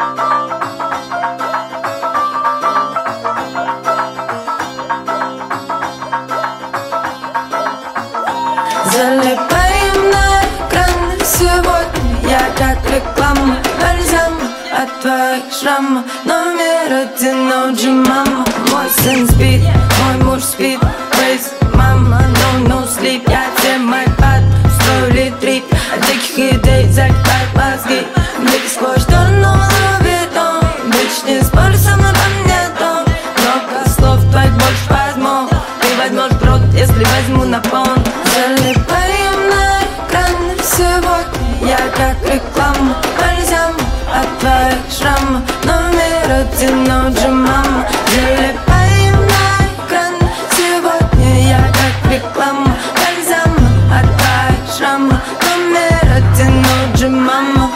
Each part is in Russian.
Залипаем на экран сегодня. Я как реклама, бальзам от твоих шрамов. Номер один OG, мама. Мой сын спит, мой муж спит. Praise, мама, no sleep. Я всем iPad, строили трип. От диких идей закипают мозги. Блики сквозь шторы, но ловит. Bitch, не спорь со мной по мне, дом. Много слов твоих больше возьму. Ты возьмешь в рот, если возьму на пон. Залипаем на экран сегодня. Я как реклама, бальзам от твоих шрамов. Номер один OG, мама. Залипаем на экран сегодня. Я как реклама, бальзам от твоих шрамов. Номер один OG, мама.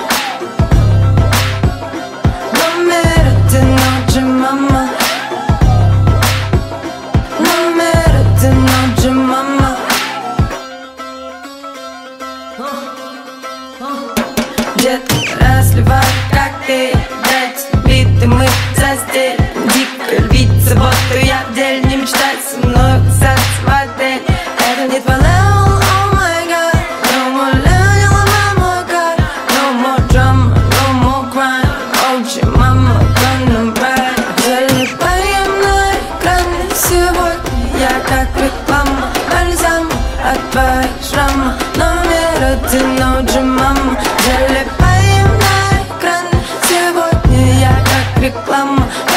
Номер один OG, мама. Номер один OG, мама. Детки разливают коктейль. Дайте биты, мы застель. Дикая львица, вот и я в деле. Не мечтай со мной касаться в отель. Это не твой level, oh my god. No more level, не ломай мой гад. No more drama, no more crime. OG, мама, gonna ride. Залипаем на экран сегодня. Я как реклама, бальзам от твоих шрамов. Номер один OG, мама. Залипаем на экран сегодня. Я как реклама,